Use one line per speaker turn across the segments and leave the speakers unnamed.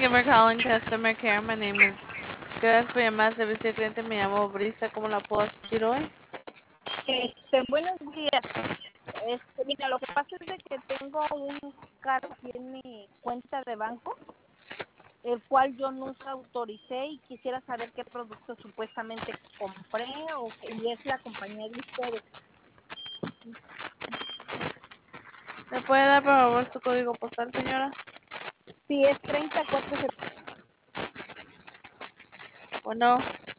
you for calling customer care. My name is. Gracias por llamar al servicio de cliente. Me llamo Brisa. ¿Cómo la puedo asistir hoy?
Buenos días. Mira, lo que pasa es de que tengo un cargo aquí en mi cuenta de banco, el cual yo nunca autoricé y quisiera saber qué producto supuestamente compré y es la compañía de ustedes.
¿Me puede dar por favor su código postal, señora?
Sí, es 34.
Bueno.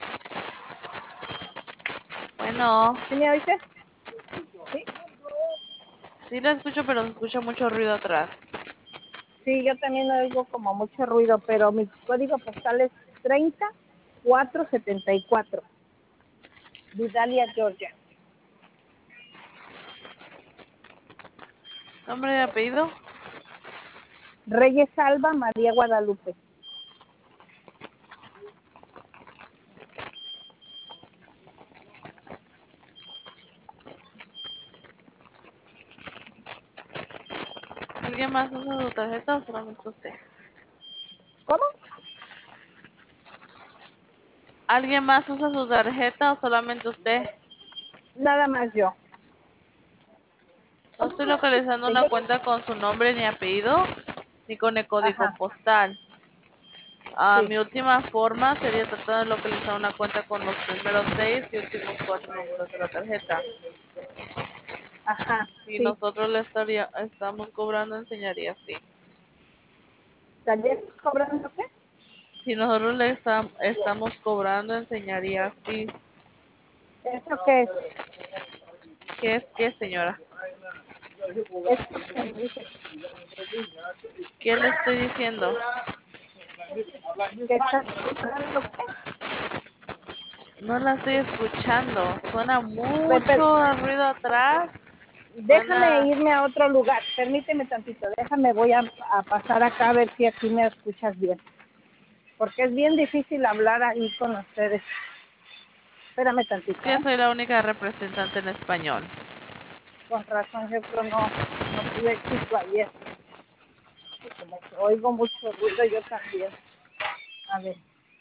Bueno.
¿Sí me oíste? Sí.
Sí la escucho, pero se escucha mucho ruido atrás.
Sí, yo también oigo como mucho ruido, pero mi código postal es 30474, Vidalia, Georgia.
¿Nombre y apellido?
Reyes Alba, María Guadalupe.
¿Alguien más usa su tarjeta o solamente usted?
¿Cómo?
¿Alguien más usa su tarjeta o solamente usted?
Nada más yo.
No estoy localizando una cuenta con su nombre ni apellido, ni con el código
Ajá,
postal.
sí.
Mi última forma sería tratar de localizar una cuenta con los primeros 6 y últimos 4 números de la tarjeta.
Ajá,
Si
sí.
nosotros estamos cobrando, enseñaría así.
¿Estarías cobrando qué?
Si nosotros estamos cobrando, enseñaría así.
¿Eso qué es?
¿Qué es qué, señora?
Es que me dice
¿Qué le estoy diciendo?
que estás cobrando qué.
No la estoy escuchando. Suena
Pero
mucho ruido atrás.
déjame
Suena...
irme a otro lugar. Permíteme tantito. Voy a pasar acá a ver si aquí me escuchas bien. Porque es bien difícil hablar ahí con ustedes. Espérame
Es
tantito,
que
¿eh?
soy la única representante en español.
Con razón, yo creo no tuve éxito ayer. Como que oigo mucho ruido yo también. A ver,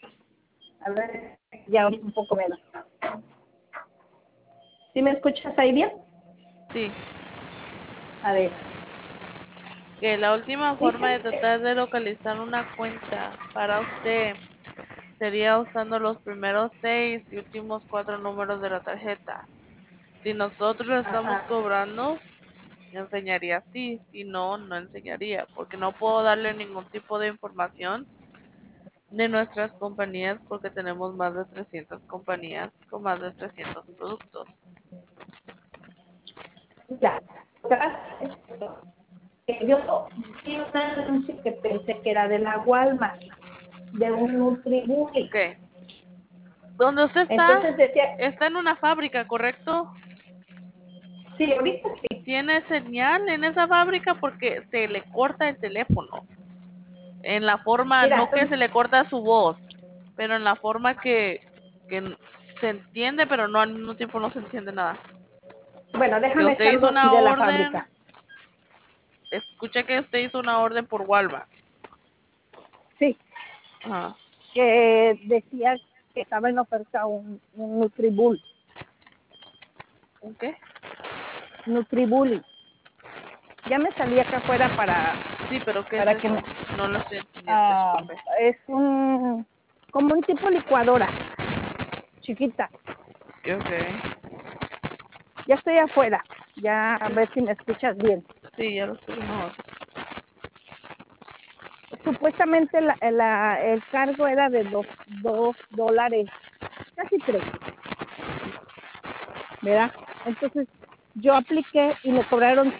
ya un poco menos. ¿Sí me escuchas ahí bien?
Sí.
A ver,
Que la última forma de
dice
tratar de localizar una cuenta para usted sería usando los primeros 6 y últimos 4 números de la tarjeta. Si nosotros le estamos
ajá,
cobrando, enseñaría así. Si no, no enseñaría, porque no puedo darle ningún tipo de información de nuestras compañías porque tenemos más de 300 compañías con más de 300 productos.
ya. Yo vi un anuncio que pensé que era de la Walmart, de un Nutribully.
Ok. ¿Dónde usted
Entonces decía,
está en una fábrica, ¿correcto?
sí, ahorita sí.
Tiene señal en esa fábrica porque se le corta el teléfono. En la forma,
Mira,
no que
entonces,
se le corta su voz, pero en la forma que se entiende, pero no al mismo tiempo no se entiende nada.
bueno,
Que
déjame
usted hizo
salgo aquí
una
de la
orden,
fábrica.
escuché que usted hizo una orden por Walmart.
Sí,
Ajá.
que decía que estaba en oferta un Nutribully.
¿Un qué?
Nutribully. Ya me salí acá afuera
Sí, pero ¿qué es
para que
eso?
me...
No lo estoy entendiendo,
ah,
disculpe.
es como un tipo licuadora, chiquita.
Ok.
Ya estoy afuera, ya a ver si me escuchas bien.
Sí, ya lo escucho mejor.
Supuestamente el cargo era de $2, casi 3, ¿verdad? Entonces yo apliqué y me cobraron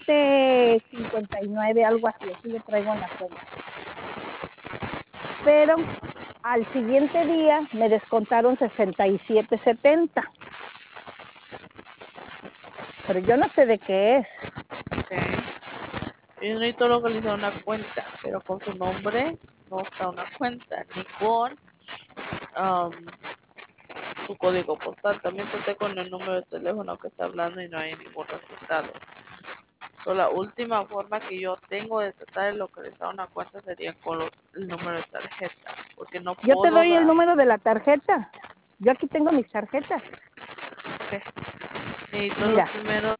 7.59, algo así, así lo traigo en la cuenta. Pero al siguiente día me descontaron 67.70, pero yo no sé de qué es.
Ok. Yo necesito localizar una cuenta, pero con su nombre no está una cuenta, ni con um, su código postal. También traté con el número de teléfono que está hablando y no hay ningún resultado. So, la última forma que yo tengo de tratar de localizar una cuenta sería con el número de tarjeta, porque no
Yo te
puedo
doy el
dar.
número de la tarjeta. Yo aquí tengo mis tarjetas.
Ok. Necesito los
Mira,
primeros.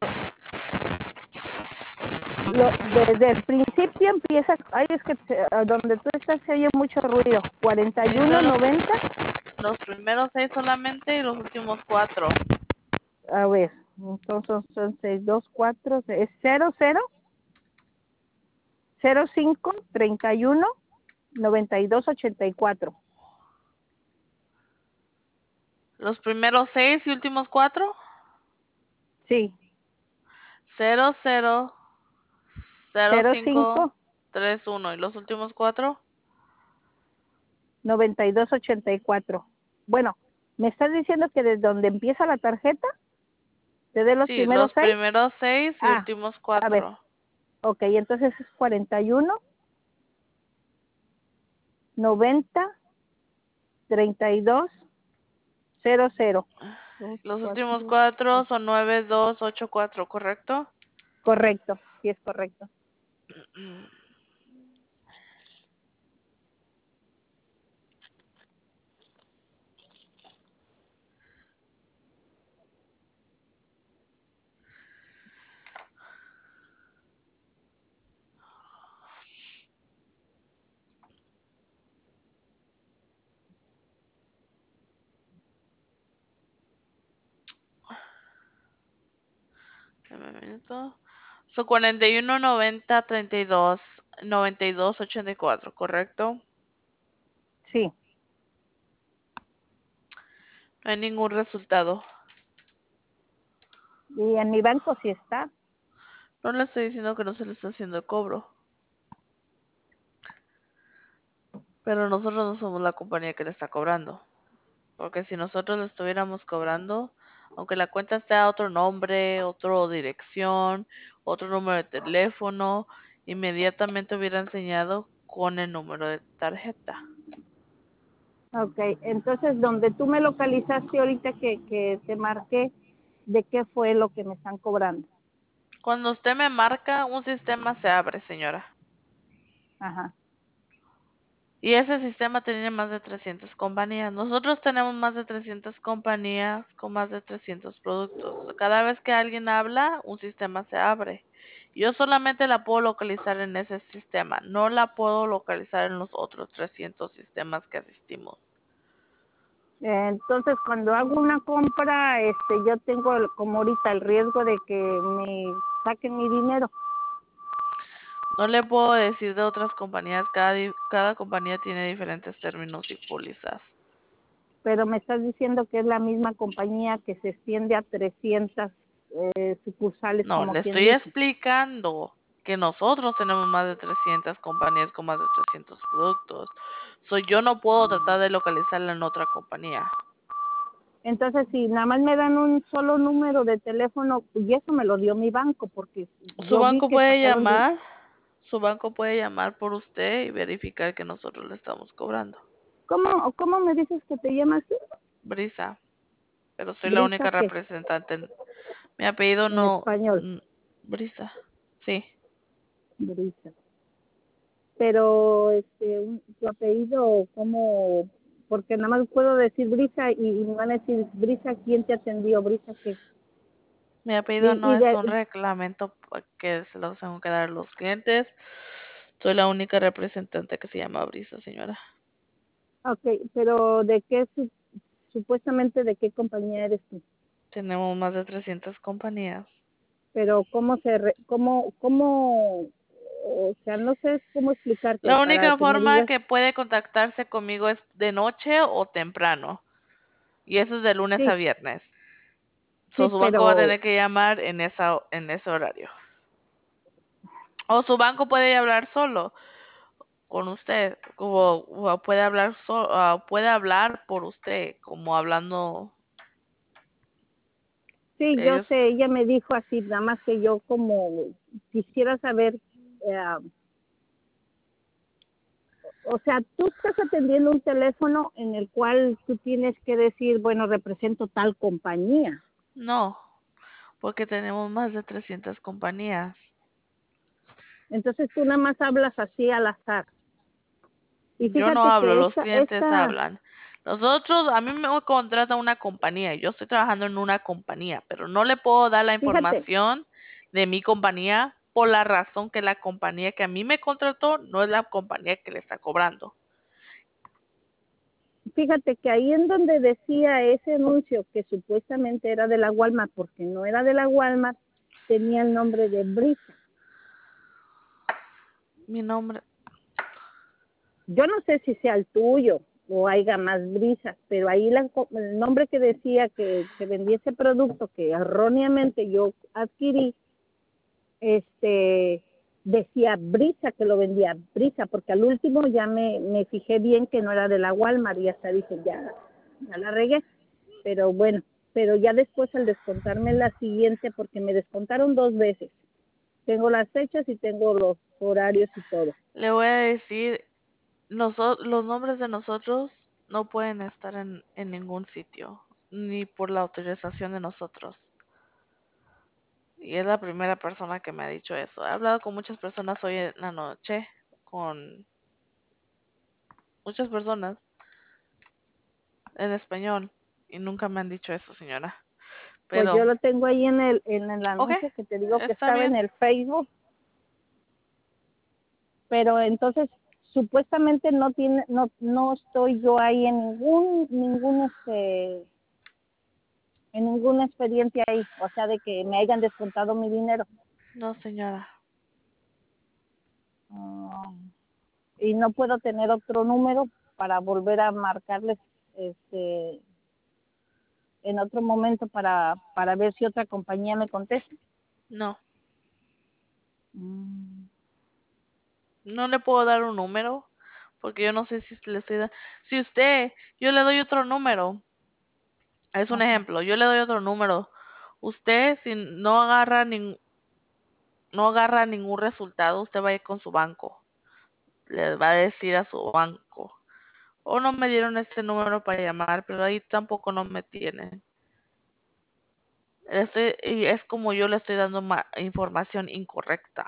desde el principio empieza, ay, es que donde tú estás se oye mucho ruido.
Necesito
4190,
los primeros 6 solamente y los últimos 4.
a ver, entonces son 624, es 0005319284.
Los primeros 6 y últimos 4.
Sí, 05
000531 y los últimos 4.
9284. Bueno, ¿me estás diciendo que desde donde empieza la tarjeta te dé los
Sí,
primeros
los
6?
primeros 6 y
Ah,
últimos
a ver,
4.
ok, entonces es 41 90 32 00. Dos,
Los últimos
cuatro,
4 son 9284, ¿correcto?
correcto, sí es correcto.
Dame un minuto. Son 41 90 32 92 84, ¿correcto?
Sí,
No hay ningún resultado.
y en mi banco sí está.
No le estoy diciendo que no se le está haciendo el cobro, pero nosotros no somos la compañía que le está cobrando. Porque si nosotros le estuviéramos cobrando, aunque la cuenta esté a otro nombre, otra dirección, otro número de teléfono, inmediatamente hubiera enseñado con el número de tarjeta.
Ok, entonces donde tú me localizaste ahorita que te marqué, ¿de qué fue lo que me están cobrando?
Cuando usted me marca, un sistema se abre, señora.
Ajá.
Y ese sistema tiene más de 300 compañías. Nosotros tenemos más de 300 compañías con más de 300 productos. Cada vez que alguien habla, un sistema se abre. Yo solamente la puedo localizar en ese sistema. No la puedo localizar en los otros 300 sistemas que asistimos.
Entonces, cuando hago una compra, yo tengo como ahorita el riesgo de que me saquen mi dinero,
No le puedo decir de otras compañías. Cada compañía tiene diferentes términos y pólizas.
pero me estás diciendo que es la misma compañía que se extiende a 300 sucursales,
No,
como
le
quien
estoy
dice.
explicando que nosotros tenemos más de 300 compañías con más de 300 productos. Yo no puedo tratar de localizarla en otra compañía.
Entonces, si nada más me dan un solo número de teléfono, y eso me lo dio mi banco, porque
Su
yo vi
banco
que
puede
sacaron
llamar, su banco puede llamar por usted y verificar que nosotros le estamos cobrando.
¿Cómo me dices que te llamas tú?
Brisa, pero soy la
Brisa,
única
¿qué?
representante. Mi apellido
En
no,
español,
Brisa, sí.
Brisa. Pero, tu apellido, ¿cómo? Porque nada más puedo decir Brisa y me van a decir, Brisa, ¿quién te atendió? Brisa, ¿qué?
Mi apellido no
Y
es un
de,
reglamento que se los tengo que dar a los clientes. Soy la única representante que se llama Brisa, señora.
ok, pero ¿de qué, supuestamente, de qué compañía eres tú?
Tenemos más de 300 compañías.
Pero o sea, no sé cómo explicarte
La
para
única
que me
forma
digas,
que puede contactarse conmigo es de noche o temprano. Y eso es de lunes a
sí,
viernes.
sí,
Su banco va a
pero
tener que llamar en ese horario. O su banco puede hablar solo con usted. O puede hablar puede hablar por usted, como hablando
sí, yo
ellos.
sé, ella me dijo así, nada más que yo como quisiera saber, eh, o sea, tú estás atendiendo un teléfono en el cual tú tienes que decir, bueno, represento tal compañía.
No, porque tenemos más de 300 compañías.
Entonces tú nada más hablas así al azar. Y
Yo
fíjate
no hablo,
que
los clientes hablan. Nosotros, a mí me contrata una compañía, yo estoy trabajando en una compañía, pero no le puedo dar la
fíjate,
información de mi compañía por la razón que la compañía que a mí me contrató no es la compañía que le está cobrando.
fíjate que ahí en donde decía ese anuncio que supuestamente era de la Walmart, porque no era de la Walmart, tenía el nombre de Brisa.
Mi nombre,
Yo no sé si sea el tuyo o haya más brisas, pero ahí el nombre que decía que vendía ese producto que erróneamente yo adquirí, decía Brisa, que lo vendía Brisa, porque al último ya me fijé bien que no era de la Walmart y hasta dije, ya la regué, pero bueno, pero ya después al descontarme la siguiente, porque me descontaron 2 veces, tengo las fechas y tengo los horarios y todo.
le voy a decir, los nombres de nosotros no pueden estar en ningún sitio, ni por la autorización de nosotros. Y es la primera persona que me ha dicho eso. He hablado con muchas personas hoy en la noche, con muchas personas en español, y nunca me han dicho eso, señora.
Pues
Pero,
yo lo tengo ahí en el
ok,
anuncio que te digo que
está
estaba en
bien.
el Facebook, pero entonces supuestamente no estoy yo ahí en en ningún expediente ahí, o sea, de que me hayan descontado mi dinero.
No, señora.
Ah, y no puedo tener otro número para volver a marcarles este en otro momento para ver si otra compañía me contesta.
No,
Mm.
no le puedo dar un número, porque yo no sé si le estoy dando. Si usted, yo le doy otro número. Es un
Ajá.
ejemplo, yo le doy otro número. Usted, si no agarra ningún resultado, usted va a ir con su banco. Le va a decir a su banco. O no me dieron este número para llamar, pero ahí tampoco no me tienen. Y es como yo le estoy dando información incorrecta.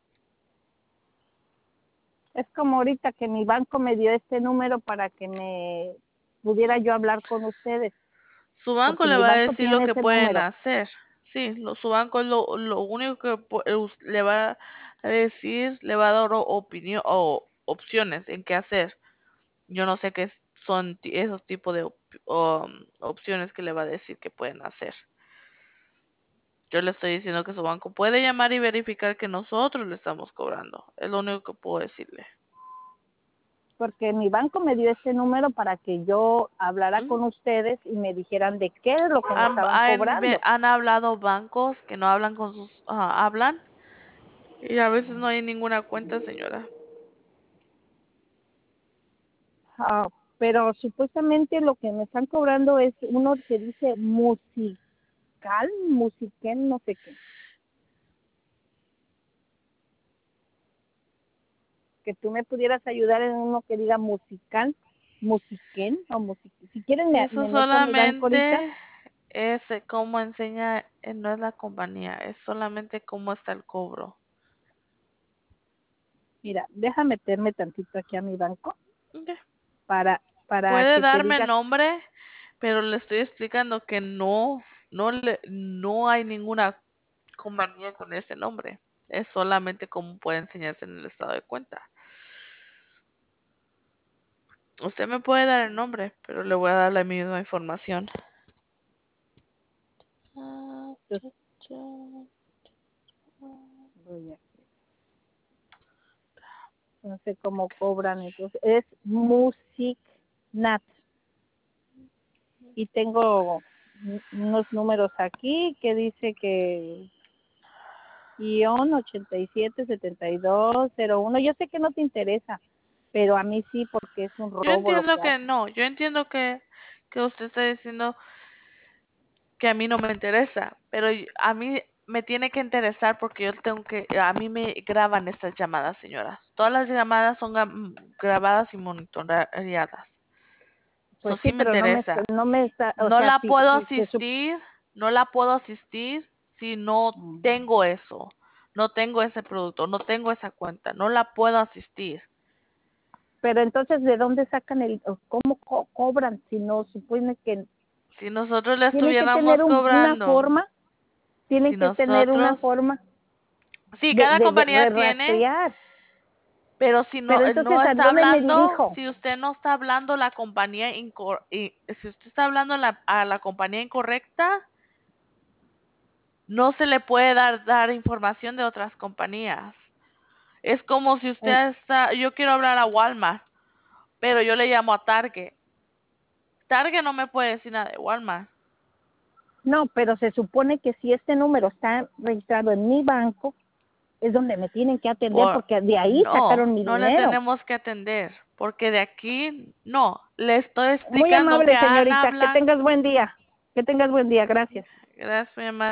Es como ahorita que mi banco me dio este número para que me pudiera yo hablar con ustedes,
Su banco
porque
le
mi
va a
banco
decir lo
tiene
que
ese
pueden
número.
hacer. Sí, su banco es lo único que le va a decir, le va a dar opinión o opciones en qué hacer. Yo no sé qué son esos tipos de opciones que le va a decir que pueden hacer. Yo le estoy diciendo que su banco puede llamar y verificar que nosotros le estamos cobrando. Es lo único que puedo decirle.
Porque mi banco me dio este número para que yo hablara
Ujú.
con ustedes y me dijeran de qué es lo que me estaban cobrando.
Han hablado bancos que no hablan con sus, hablan y a veces no hay ninguna cuenta, señora.
Ah, pero supuestamente lo que me están cobrando es uno que dice musiquén, no sé qué. Que tú me pudieras ayudar en uno que diga musiquén o si quieren
Eso
me meto a mi banco ahorita.
solamente es cómo enseña, no es la compañía, es solamente cómo está el cobro.
Mira, deja meterme tantito aquí a mi banco
Ok.
para, para
Puede
que te
darme
diga,
nombre, pero le estoy explicando que no hay ninguna compañía con ese nombre. Es solamente cómo puede enseñarse en el estado de cuenta. Usted me puede dar el nombre, pero le voy a dar la misma información.
pues, no sé cómo cobran, entonces es Music Nat y tengo unos números aquí que dice que guión 877201. Yo sé que no te interesa, pero a mí sí porque es un
Yo
robo lo
entiendo
que
que
hacen.
no, yo entiendo que usted está diciendo que a mí no me interesa, pero a mí me tiene que interesar porque a mí me graban estas llamadas, señora. Todas las llamadas son grabadas y monitoreadas. Eso
Pues
sí
sí,
me
pero
interesa.
no me está, o
No
sea,
la puedo
si se
asistir, no la puedo asistir si no tengo eso. no tengo ese producto, no tengo esa cuenta, no la puedo asistir.
Pero entonces, ¿de dónde sacan cómo cobran si no supone que
Si nosotros le
tienen que tener
estuviéramos
una
cobrando,
forma, tienen
si
que tener una
nosotros,
forma
sí, cada compañía
de
tiene,
rastrear?
pero si no,
Pero entonces,
no
¿a
está
dónde me
hablando,
dirijo?
si usted no está hablando la compañía, si usted está hablando a la compañía incorrecta, no se le puede dar información de otras compañías. Es como si
En-
usted está, yo quiero hablar a Walmart, pero yo le llamo a Target. Target no me puede decir nada de Walmart.
no, pero se supone que si este número está registrado en mi banco, es donde me tienen que atender
Por,
porque de ahí
no,
sacaron mi
no le
dinero.
tenemos que atender, porque de aquí no. Le estoy
Muy
explicando que
amable,
Ana
señorita. Que
Blanco.
tengas buen día. Que tengas buen día. Gracias.
Gracias, mi amor.